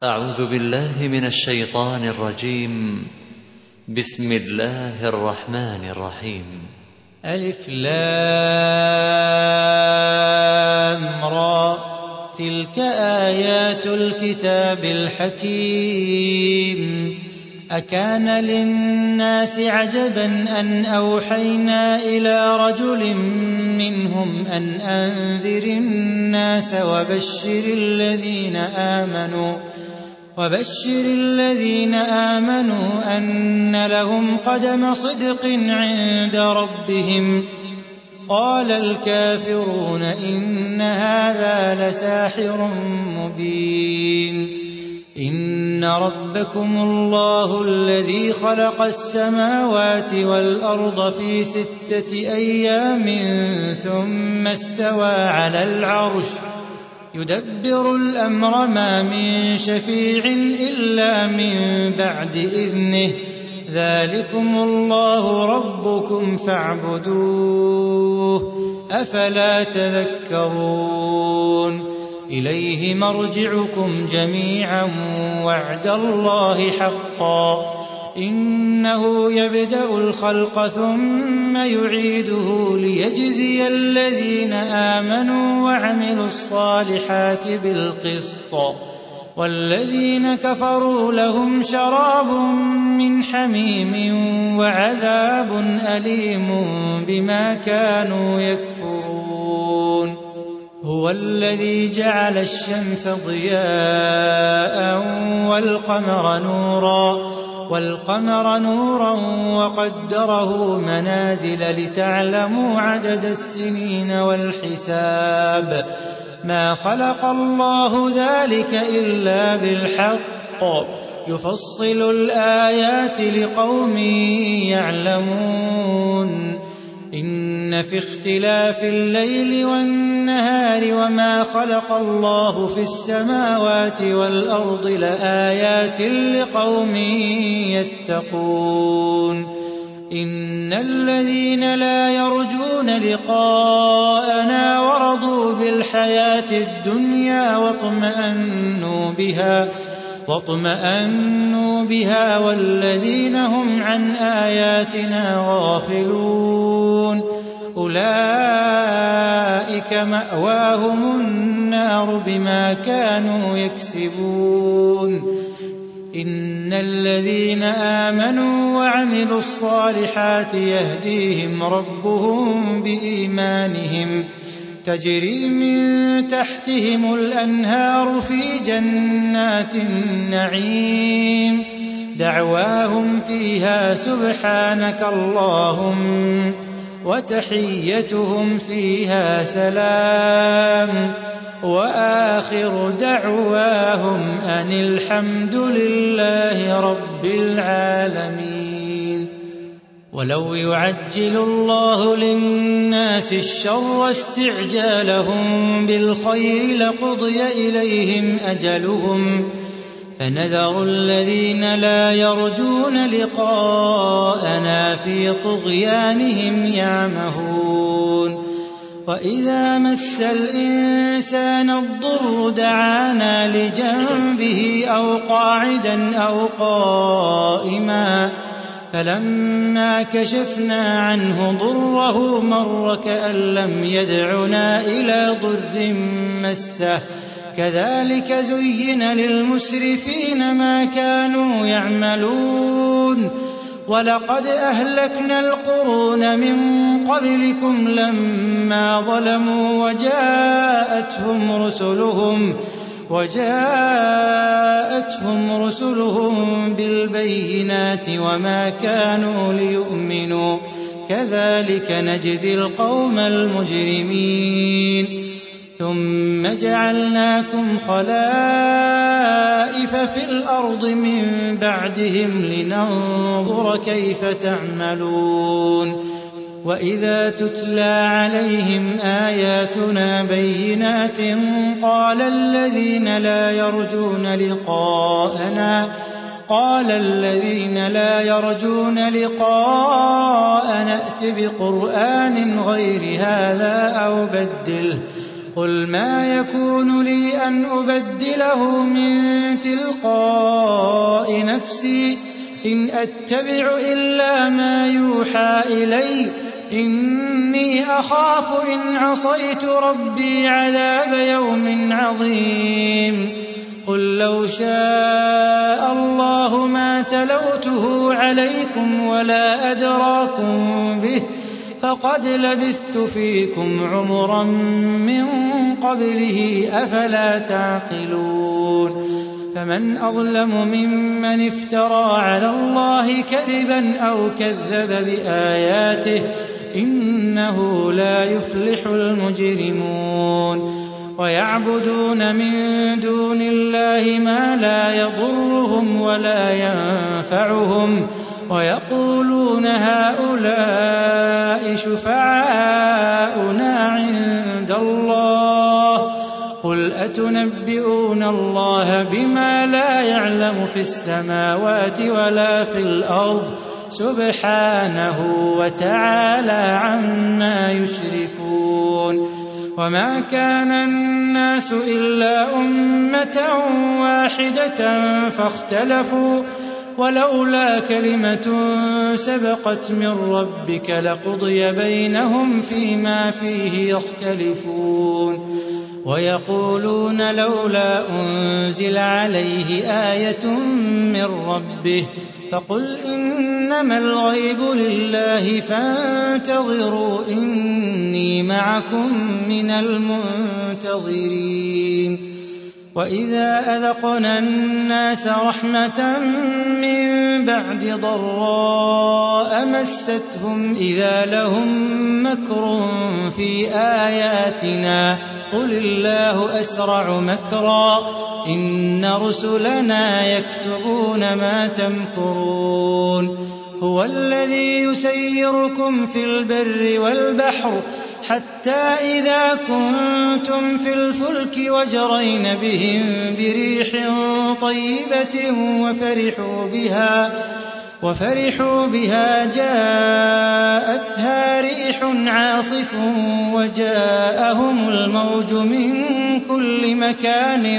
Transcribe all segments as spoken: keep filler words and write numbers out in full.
أعوذ بالله من الشيطان الرجيم. بسم الله الرحمن الرحيم. ألف لام را، تلك آيات الكتاب الحكيم. أكان للناس عجبا أن أوحينا إلى رجل منهم أن أنذر الناس وبشر الذين آمنوا وبشر الذين آمنوا أن لهم قدم صدق عند ربهم. قال الكافرون إن هذا لساحر مبين. إن ربكم الله الذي خلق السماوات والأرض في ستة أيام ثم استوى على العرش يدبر الأمر ما من شفيع إلا من بعد إذنه. ذلكم الله ربكم فاعبدوه أفلا تذكرون. إليه مرجعكم جميعا وعد الله حقا. إنه يبدأ الخلق ثم يعيده ليجزي الذين آمنوا وعملوا الصالحات بالقسط. والذين كفروا لهم شراب من حميم وعذاب أليم بما كانوا يكفرون. هو الذي جعل الشمس ضياء والقمر نورا والقمر نورا وقدره منازل لتعلموا عدد السنين والحساب. ما خلق الله ذلك إلا بالحق يفصل الآيات لقوم يعلمون. إن في اختلاف الليل والنهار وما خلق الله في السماوات والأرض لآيات لقوم يتقون. إن الذين لا يرجون لقاءنا ورضوا بالحياة الدنيا واطمأنوا بها واطمأنوا بها والذين هم عن آياتنا غافلون أولئك مأواهم النار بما كانوا يكسبون. إن الذين آمنوا وعملوا الصالحات يهديهم ربهم بإيمانهم تجري من تحتهم الأنهار في جنات النعيم. دعواهم فيها سبحانك اللهم وتحيتهم فيها سلام وآخر دعواهم أن الحمد لله رب العالمين. ولو يعجل الله للناس الشر استعجالهم بالخير لقضي إليهم أجلهم فنذر الذين لا يرجون لقاءنا في طغيانهم يعمهون. وإذا مس الإنسان الضر دعانا لجنبه أو قاعدا أو قائما فلما كشفنا عنه ضره مر كأن لم يدعنا إلى ضر مسه. كذلك زين للمسرفين ما كانوا يعملون. ولقد أهلكنا القرون من قبلكم لما ظلموا وجاءتهم رسلهم وجاءتهم رسلهم بالبينات وما كانوا ليؤمنوا. كذلك نجزي القوم المجرمين. ثم جعلناكم خلائف في الأرض من بعدهم لننظر كيف تعملون. وإذا تتلى عليهم آياتنا بينات قال الذين لا يرجون لقاءنا قال الذين لا يرجون لقاءنا ائت بقرآن غير هذا أو بدله قل ما يكون لي أن أبدله من تلقاء نفسي إن أتبع إلا ما يوحى إلي إني أخاف إن عصيت ربي عذاب يوم عظيم قل لو شاء الله ما تلوته عليكم ولا أدراكم به فقد لبثت فيكم عمرا من قبله أفلا تعقلون فمن أظلم ممن افترى على الله كذبا أو كذب بآياته إنه لا يفلح المجرمون ويعبدون من دون الله ما لا يضرهم ولا ينفعهم ويقولون هؤلاء شفعاؤنا عند الله قل أتنبئون الله بما لا يعلم في السماوات ولا في الأرض سبحانه وتعالى عما يشركون وما كان الناس إلا أمة واحدة فاختلفوا ولولا كلمة سبقت من ربك لقضي بينهم فيما فيه يختلفون ويقولون لولا أنزل عليه آية من ربه فقل إنما الغيب لله فانتظروا إني معكم من المنتظرين وإذا أذقنا الناس رحمة من بعد ضراء مستهم إذا لهم مكر في آياتنا قل الله أسرع مكرا إن رسلنا يكتبون ما تمكرون هو الذي يسيركم في البر والبحر حتى إذا كنتم في الفلك وجرين بهم بريح طيبة وفرحوا بها وفرحوا بها جاءتها ريح عاصف وجاءهم الموج من كل مكان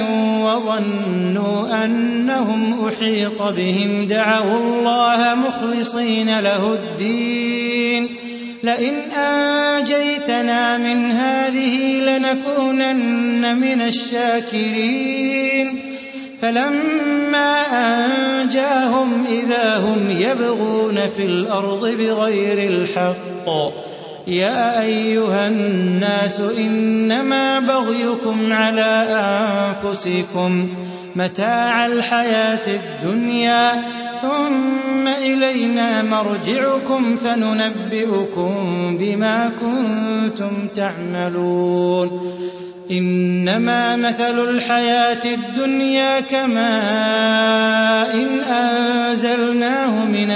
وظنوا أنهم أحيط بهم دعوا الله مخلصين له الدين لئن أنجيتنا من هذه لنكونن من الشاكرين فلما أنجاهم إذا هم يبغون في الأرض بغير الحق يا أيها الناس إنما بغيكم على أنفسكم متاع الحياة الدنيا ثم إلينا مرجعكم فننبئكم بما كنتم تعملون إنما مثل الحياة الدنيا كماء إن أنزلناه من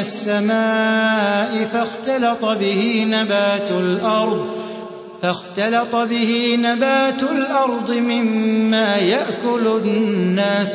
السماء فاختلط به نبات الأرض فاختلط به نبات الأرض مما يأكل الناس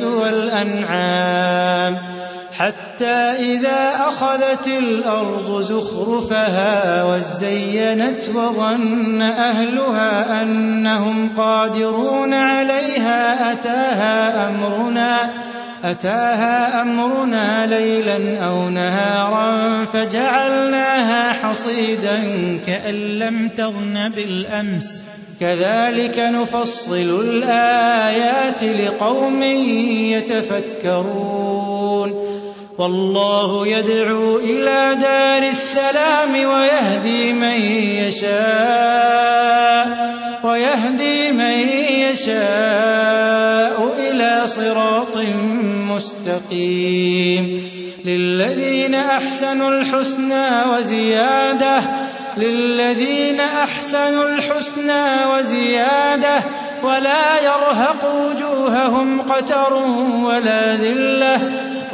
والأنعام حتى إذا أخذت الأرض زخرفها وزينت وظن أهلها أنهم قادرون عليها أتاها أمرنا أتاها أمرنا ليلا أو نهارا فجعلناها حصيدا كأن لم تغن بالأمس كذلك نفصل الآيات لقوم يتفكرون والله يدعو إلى دار السلام ويهدي من يشاء ويهدي من يشاء إلى صراط مستقيم للذين أحسنوا الحسنى وزيادة للذين أحسنوا الحسنى وزيادة ولا يرهق وجوههم قتر ولا ذلة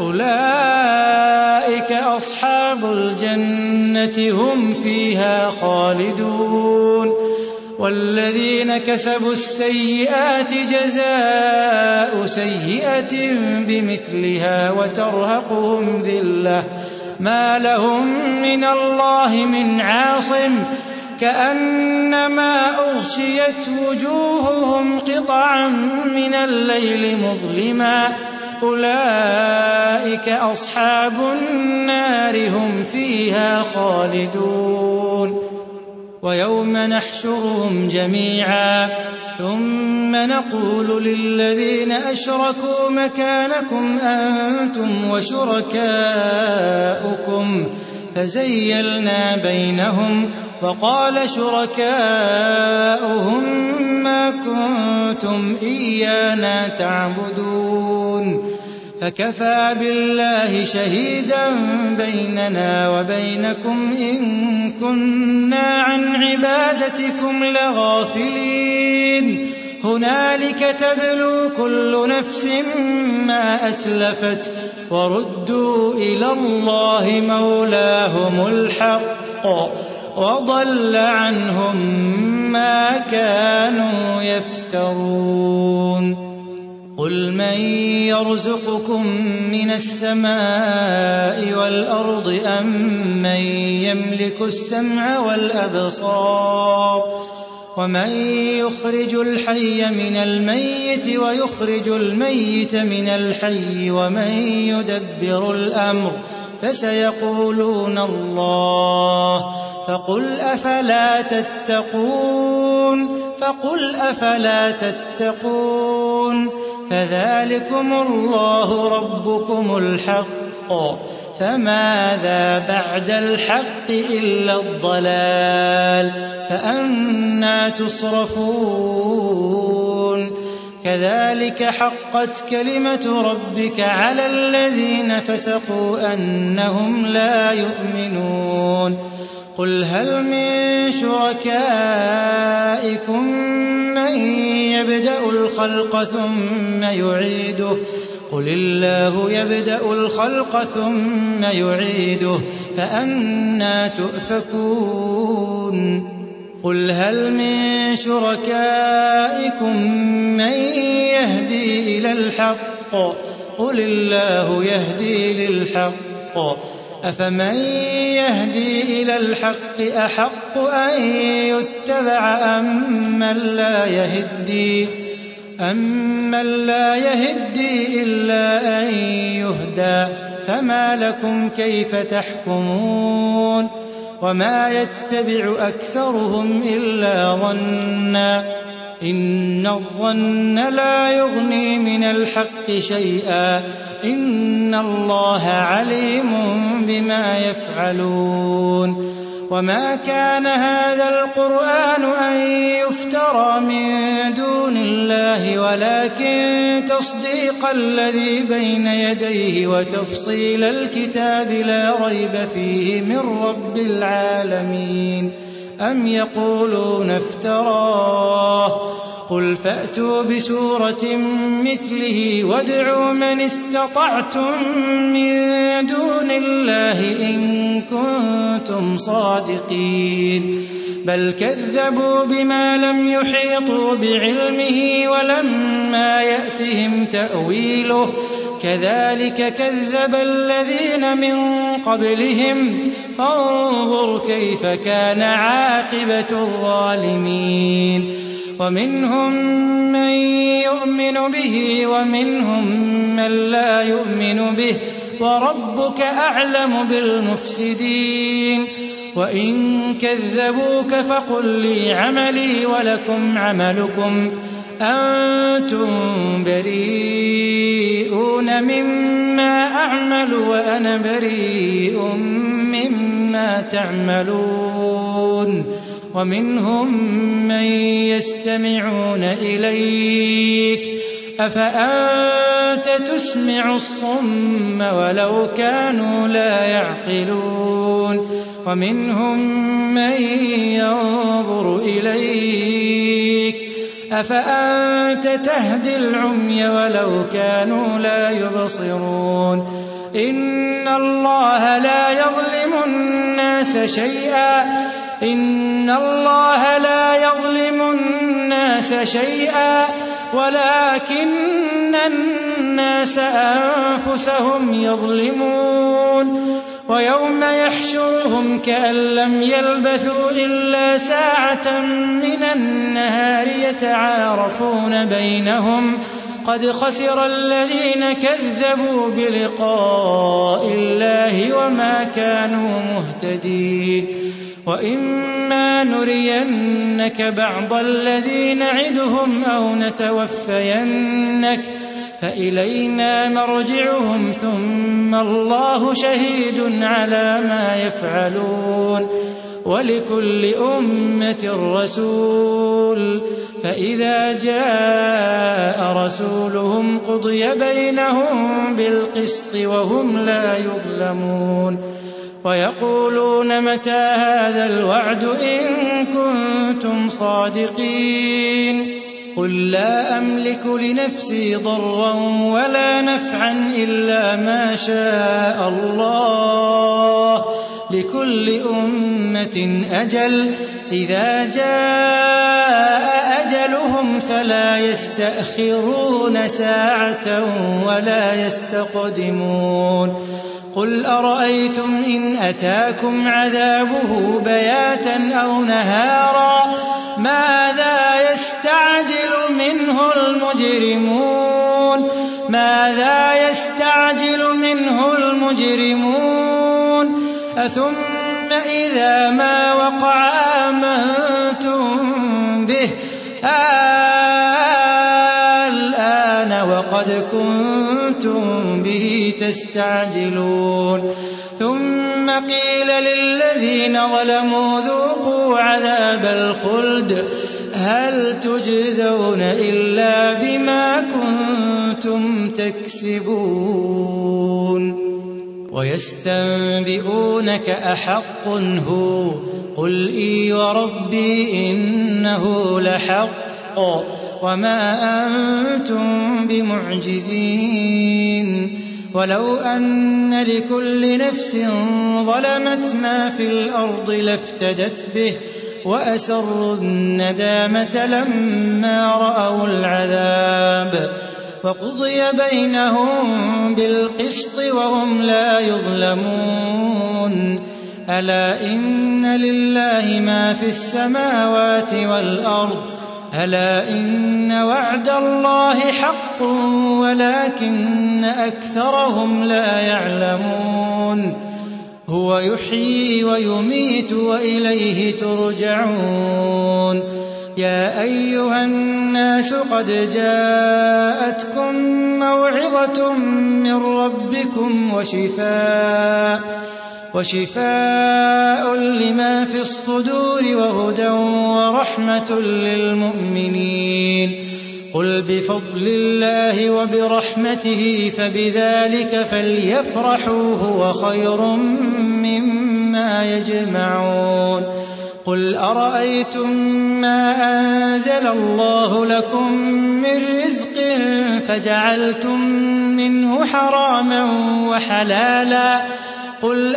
أولئك أصحاب الجنة هم فيها خالدون والذين كسبوا السيئات جزاء سيئة بمثلها وترهقهم ذلة ما لهم من الله من عاصم كأنما أغشيت وجوههم قطعا من الليل مظلما أولئك أصحاب النار هم فيها خالدون ويوم نحشرهم جميعا ثم نقول للذين أشركوا مكانكم أنتم وشركاؤكم فزيلنا بينهم وقال شركاؤهم ما كنتم إيانا تعبدون فكفى بالله شهيدا بيننا وبينكم إن كنا عن عبادتكم لغافلين هنالك تبلو كل نفس ما أسلفت وردوا إلى الله مولاهم الحق وضل عنهم ما كانوا يفترون قل من يرزقكم من السماء والأرض أم من يملك السمع والأبصار ومن يخرج الحي من الميت ويخرج الميت من الحي ومن يدبر الأمر فسيقولون الله فقل أفلا تتقون فقل أفلا تتقون فذلكم الله ربكم الحق فماذا بعد الحق إلا الضلال فأنى تصرفون كذلك حقت كلمة ربك على الذين فسقوا أنهم لا يؤمنون قل هل من شركائكم من يبدأ الخلق ثم يعيده قل الله يبدأ الخلق ثم يعيده فأنى تؤفكون قل هل من شركائكم من يهدي إلى الحق قل الله يهدي للحق أفمن يهدي إلى الحق أحق أن يتبع أمن لا يهدي أمن لا يهدي إلا أن يهدى فما لكم كيف تحكمون وما يتبع أكثرهم إلا ظنا إن الظن لا يغني من الحق شيئا إن الله عليم بما يفعلون وما كان هذا القرآن أن يفترى من دون الله ولكن تصديق الذي بين يديه وتفصيل الكتاب لا ريب فيه من رب العالمين أم يقولون افتراه قل فأتوا بسورة مثله وادعوا من استطعتم من دون الله إن كنتم صادقين بل كذبوا بما لم يحيطوا بعلمه ولما يأتهم تأويله كذلك كذب الذين من قبلهم فانظر كيف كان عاقبة الظالمين ومنهم من يؤمن به ومنهم من لا يؤمن به وربك أعلم بالمفسدين وإن كذبوك فقل لي عملي ولكم عملكم أنتم بريئون مما أعمل وأنا بريء مما تعملون ومنهم من يستمعون إليك أفأنت تسمع الصم ولو كانوا لا يعقلون ومنهم من ينظر إليك أفأنت تهدي العمي ولو كانوا لا يبصرون إن الله لا يظلم الناس شيئا إن الله لا يظلم الناس شيئا ولكن الناس أنفسهم يظلمون ويوم يحشرهم كأن لم يلبثوا إلا ساعة من النهار يتعارفون بينهم قد خسر الذين كذبوا بلقاء الله وما كانوا مهتدين وإما نرينك بعض الذي نعدهم أو نتوفينك فإلينا مرجعهم ثم الله شهيد على ما يفعلون ولكل أمة رسول فإذا جاء رسولهم قضي بينهم بالقسط وهم لا يظلمون ويقولون متى هذا الوعد إن كنتم صادقين قل لا أملك لنفسي ضرا ولا نفعا إلا ما شاء الله لكل أمة أجل إذا جاء أجلهم فلا يستأخرون ساعة ولا يستقدمون قل أرأيتم إن أتاكم عذابه بياتا أو نهارا ماذا يستعجل منه المجرمون ماذا يستعجل منه المجرمون أثم إذا ما وقع آمنتم به الآن وقد كنتم به تستعجلون ثم قيل للذين ظلموا ذوقوا عذاب الخلد هل تجزون إلا بما كنتم تكسبون ويستنبئونك أحق هو قل إي وربي إنه لحق وما أنتم بمعجزين ولو أن لكل نفس ظلمت ما في الأرض لافتدت به وأسروا الندامة لما رأوا العذاب وقضي بينهم بالقسط وهم لا يظلمون ألا إن لله ما في السماوات والأرض ألا إن وعد الله حق ولكن أكثرهم لا يعلمون هو يحيي ويميت وإليه ترجعون يا أيها الناس قد جاءتكم موعظة من ربكم وشفاء وشفاء لما في الصدور وهدى ورحمة للمؤمنين قل بفضل الله وبرحمته فبذلك فليفرحوا هو خير مما يجمعون قل أرأيتم ما أنزل الله لكم من رزق فجعلتم منه حراما وحلالا قل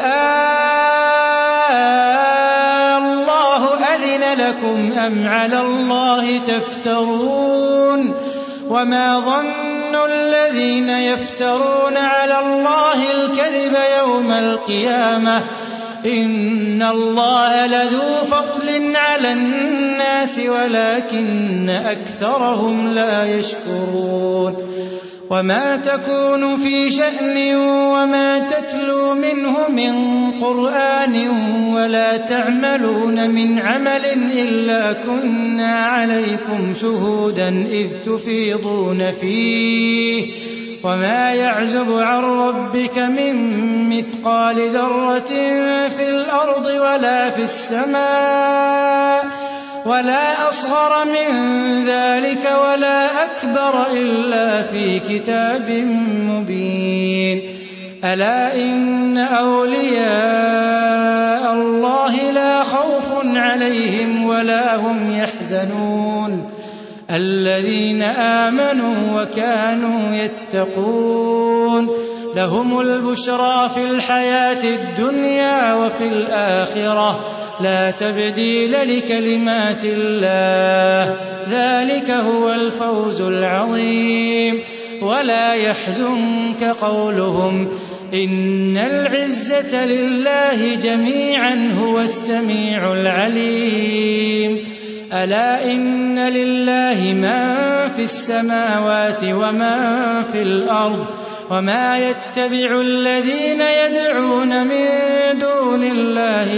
الله أذن لكم أم على الله تفترون وما ظن الذين يفترون على الله الكذب يوم القيامة إن الله لذو فضل على الناس ولكن أكثرهم لا يشكرون وما تكون في شأن وما تتلو منه من قرآن ولا تعملون من عمل إلا كنا عليكم شهودا إذ تفيضون فيه وما يعزب عن ربك من مثقال ذرة في الأرض ولا في السماء ولا أصغر من ذلك ولا أكبر إلا في كتاب مبين ألا إن أولياء الله لا خوف عليهم ولا هم يحزنون الذين آمنوا وكانوا يتقون لهم البشرى في الحياة الدنيا وفي الآخرة لا تبديل لكلمات الله ذلك هو الفوز العظيم ولا يحزنك قولهم إن العزة لله جميعا هو السميع العليم ألا إن لله من في السماوات ومن في الأرض وما يتبع الذين يدعون من دون الله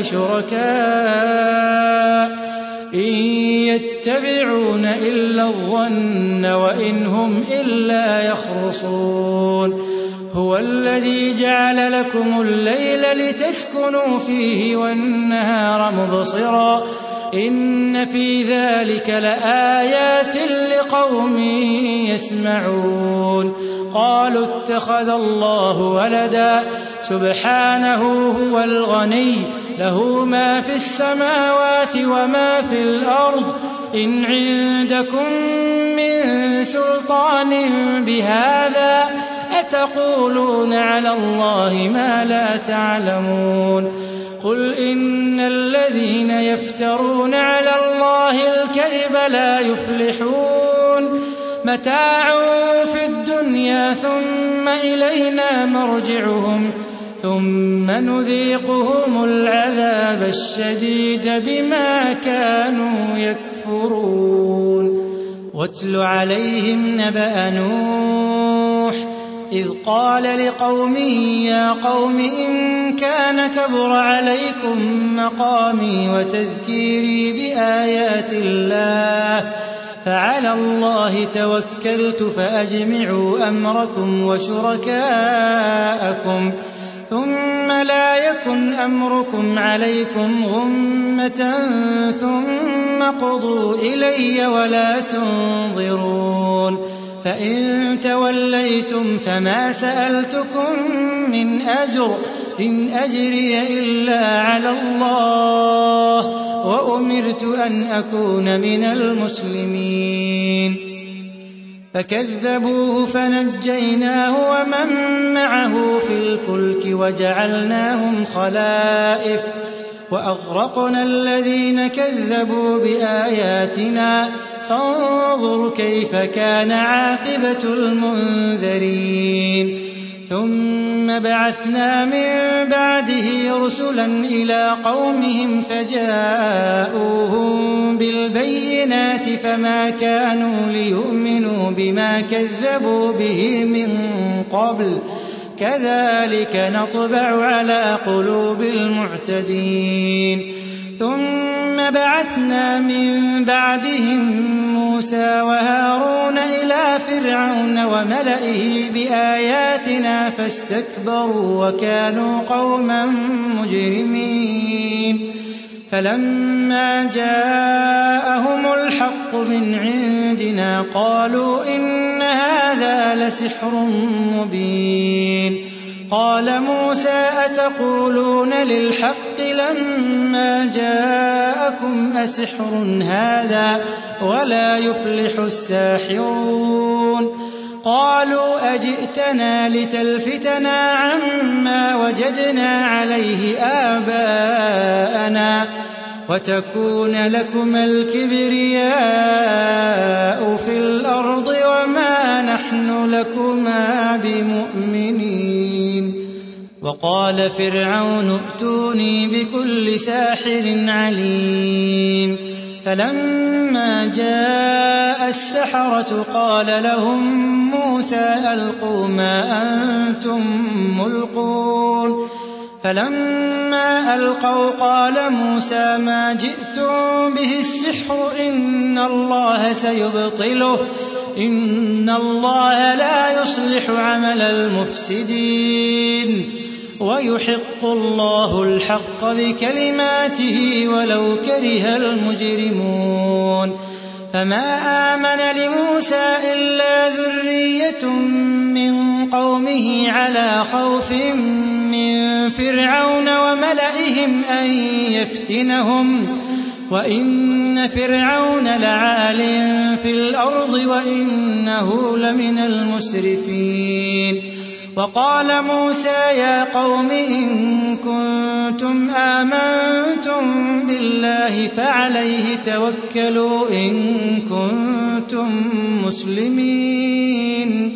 شركاء إن يتبعون إلا الظن وإن هم إلا يخرصون هو الذي جعل لكم الليل لتسكنوا فيه والنهار مبصرا إن في ذلك لآيات لقوم يسمعون قالوا اتخذ الله ولدا سبحانه هو الغني له ما في السماوات وما في الأرض إن عندكم من سلطان بهذا أتقولون على الله ما لا تعلمون قل إن الذين يفترون على الله الكذب لا يفلحون متاع في الدنيا ثم إلينا مرجعهم ثم نذيقهم العذاب الشديد بما كانوا يكفرون واتل عليهم نبأ نوح إذ قال لقومه يا قوم إن كان كبر عليكم مقامي وتذكيري بآيات الله فعلى الله توكلت فأجمعوا أمركم وشركاءكم ثم لا يكن أمركم عليكم غمة ثم قضوا إلي ولا تنظرون فإن توليتم فما سألتكم من أجر إن أجري إلا على الله وأمرت أن أكون من المسلمين فكذبوه فنجيناه ومن معه في الفلك وجعلناهم خلائف وأغرقنا الذين كذبوا بآياتنا فانظر كيف كان عاقبة المنذرين ثم بعثنا من بعده رسلا إلى قومهم فجاءوهم بالبينات فما كانوا ليؤمنوا بما كذبوا به من قبل كذلك نطبع على قلوب المعتدين ثم بعثنا من بعدهم موسى وهارون إلى فرعون وملئه بآياتنا فاستكبروا وكانوا قوما مجرمين فلما جاءهم الحق من عندنا قالوا إن هذا لسحر مبين قال موسى أتقولون للحق لما جاءكم أسحر هذا ولا يفلح الساحرون قالوا أجئتنا لتلفتنا عما وجدنا عليه آباءنا وتكون لكما الكبرياء في الأرض وما نحن لكما بمؤمنين وقال فرعون ائتوني بكل ساحر عليم فلما جاء السحرة قال لهم موسى ألقوا ما أنتم ملقون فلما ألقوا قال موسى ما جئتم به السحر إن الله سيبطله إن الله لا يصلح عمل المفسدين ويحق الله الحق بكلماته ولو كره المجرمون فما آمن لموسى إلا ذرية من قومه على خوف من فرعون وملئهم أن يفتنهم وإن فرعون لعال في الأرض وإنه لمن المسرفين وقال موسى يا قوم إن كنتم آمنتم بالله فعليه توكلوا إن كنتم مسلمين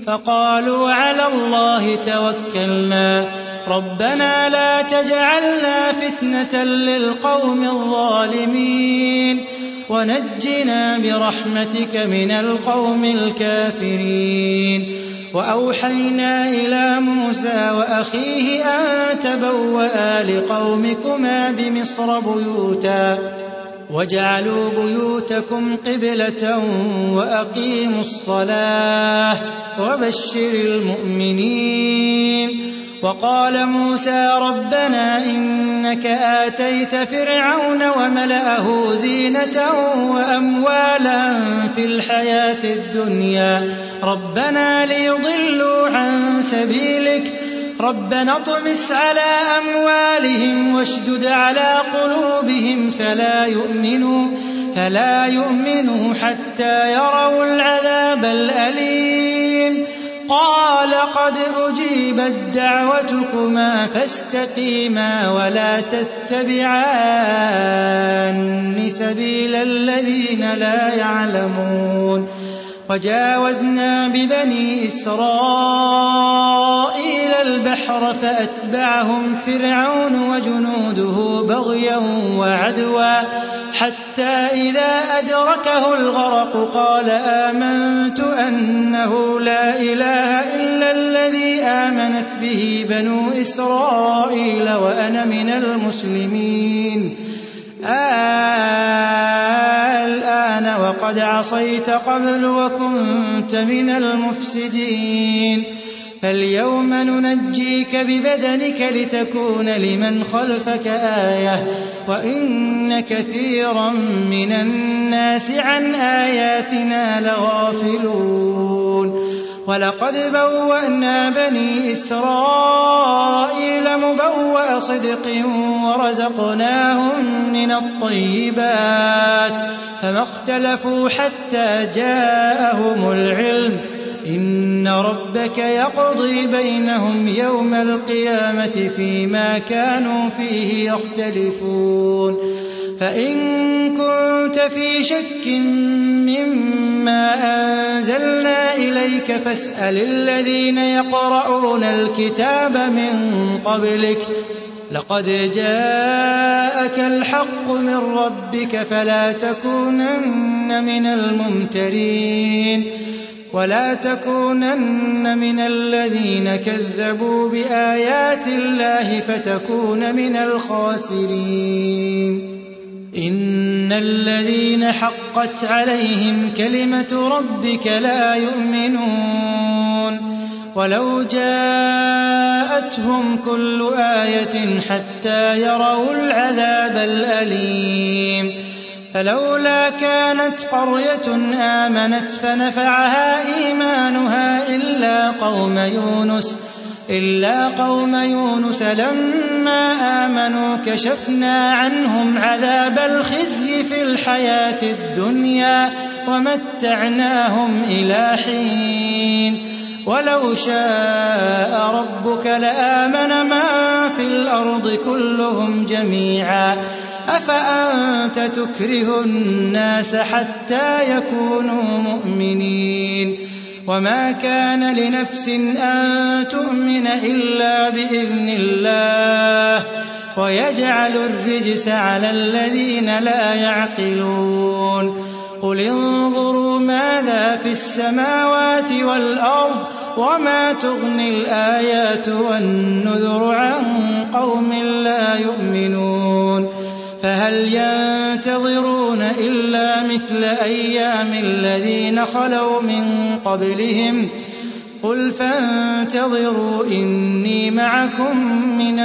فقالوا على الله توكلنا ربنا لا تجعلنا فتنة للقوم الظالمين ونجنا برحمتك من القوم الكافرين. وأوحينا إلى موسى وأخيه أن تبوأ لقومكما بمصر بيوتا واجعلوا بيوتكم قبلة وأقيموا الصلاة وبشر المؤمنين. وقال موسى ربنا إنك آتيت فرعون وملأه زينة وأموالا في الحياة الدنيا ربنا ليضلوا عن سبيلك ربنا اطمس على أموالهم واشدد على قلوبهم فلا يؤمنوا, فلا يؤمنوا حتى يروا العذاب الأليم. قال قد أجيبت دعوتكما فاستقيما ولا تتبعان سبيل الذين لا يعلمون. وجاوزنا ببني إسرائيل البحر فأتبعهم فرعون وجنوده بغيا وعدوا حتى إذا أدركه الغرق قال آمنت أنه لا إله إلا الذي آمنت به بنو إسرائيل وأنا من المسلمين. الآن وقد عصيت قبل وكنت من المفسدين فاليوم ننجيك ببدنك لتكون لمن خلفك آية وإن كثيرا من الناس عن آياتنا لغافلون. ولقد بوأنا بني إسرائيل مبوأ صدق ورزقناهم من الطيبات فما اختلفوا حتى جاءهم العلم إن ربك يقضي بينهم يوم القيامة فيما كانوا فيه يختلفون. فإن كنت في شك مما أنزلنا إليك فاسأل الذين يقرؤون الكتاب من قبلك لقد جاءك الحق من ربك فلا تكونن من الممترين ولا تكونن من الذين كذبوا بآيات الله فتكون من الخاسرين. إن الذين حقت عليهم كلمة ربك لا يؤمنون ولو جاءتهم كل آية حتى يروا العذاب الأليم. فلولا كانت قرية آمنت فنفعها إيمانها إلا قوم يونس إلا قوم يونس لما آمنوا كشفنا عنهم عذاب الخزي في الحياة الدنيا ومتعناهم إلى حين. ولو شاء ربك لآمن من في الأرض كلهم جميعا أفأنت تكره الناس حتى يكونوا مؤمنين. وما كان لنفس أن تؤمن إلا بإذن الله ويجعل الرجس على الذين لا يعقلون. قل انظروا ماذا في السماوات والأرض وما تغني الآيات والنذر عن قوم لا يؤمنون. فهل ينتظرون إلا مثل أيام الذين خلوا من قبلهم قل فانتظروا إني معكم من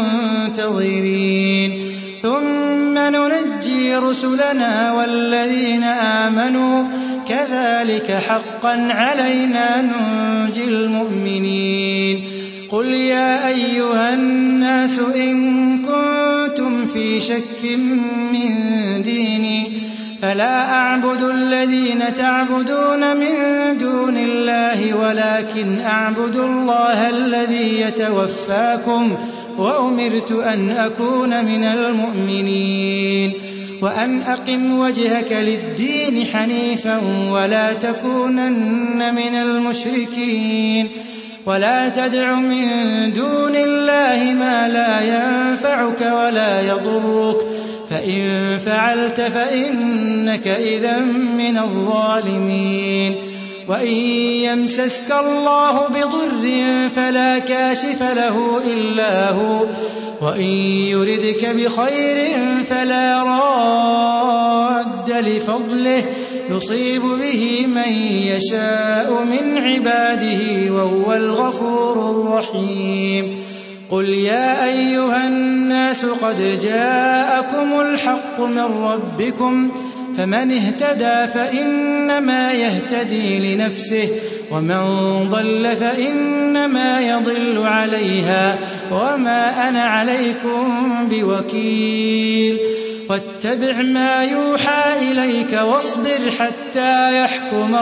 المنتظرين. ثم ننجي رسلنا والذين آمنوا كذلك حقا علينا ننجي المؤمنين. قل يا أيها الناس إن كنتم في شك من ديني فلا أعبد الذين تعبدون من دون الله ولكن أعبد الله الذي يتوفاكم وأمرت أن أكون من المؤمنين وأن أقم وجهك للدين حنيفا ولا تكونن من المشركين ولا تدع من دون الله ما لا ينفعك ولا يضرك فإن فعلت فإنك إذا من الظالمين وإن يمسسك الله بضر فلا كاشف له إلا هو وإن يردك بخير فلا راد لفضله يصيب به من يشاء من عباده وهو الغفور الرحيم قل يا أيها الناس قد جاءكم الحق من ربكم فمن اهتدى فإنما يهتدي لنفسه ومن ضل فإنما يضل عليها وما أنا عليكم بوكيل واتبع ما يوحى إليك واصبر حتى يحكم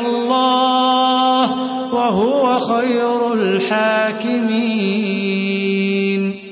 الله وهو خير الحاكمين.